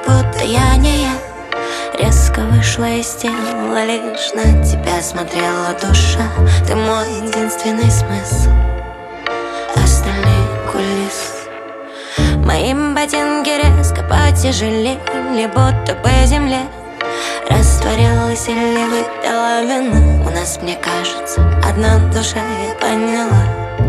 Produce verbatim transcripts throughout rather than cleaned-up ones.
как будто я не я. Резко вышла из тела, лишь на тебя смотрела душа. Ты мой единственный смысл, остальные кулисы. Мои ботинки резко потяжелели, будто по земле растворилась или выпила вина. У нас, мне кажется, одна душа, я поняла.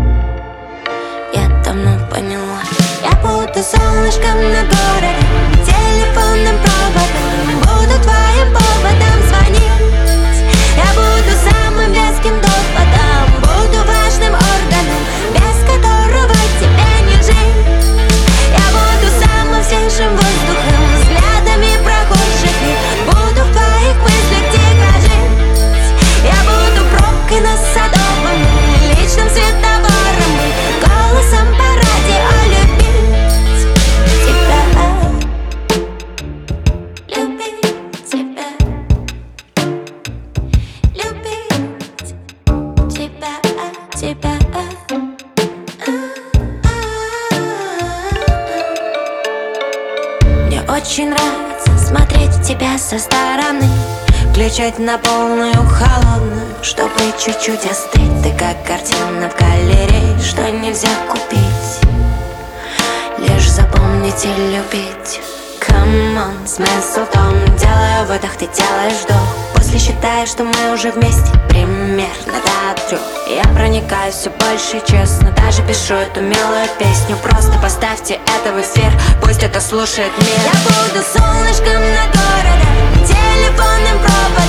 Я давно поняла. Я буду солнышком на городе, телефонным проводом, буду твоим поводом звонить. Я буду самым веским доводом, буду важным органом, без которого тебе не жить. Я буду самым свежим воздухом, взглядами прохожих, и буду в твоих мыслях тихо жить. Я буду пробкой на Садовом, личным светофором, голосом по радио любить тебя, любить тебя, любить тебя, тебя. Мне очень нравится смотреть в тебя со стороны, включать на полную холодную, чтобы чуть-чуть остыть. Ты как картина в галерее, что нельзя купить, лишь запомнить и любить. Come on, смысл в том, делаю выдох, ты делаешь вдох. После считаешь, что мы уже вместе, примерно до трех. Я проникаюсь все больше, честно, даже пишу эту милую песню. Просто поставьте это в эфир, пусть это слушает мир. Я буду солнышком на городе, телефонным проводом,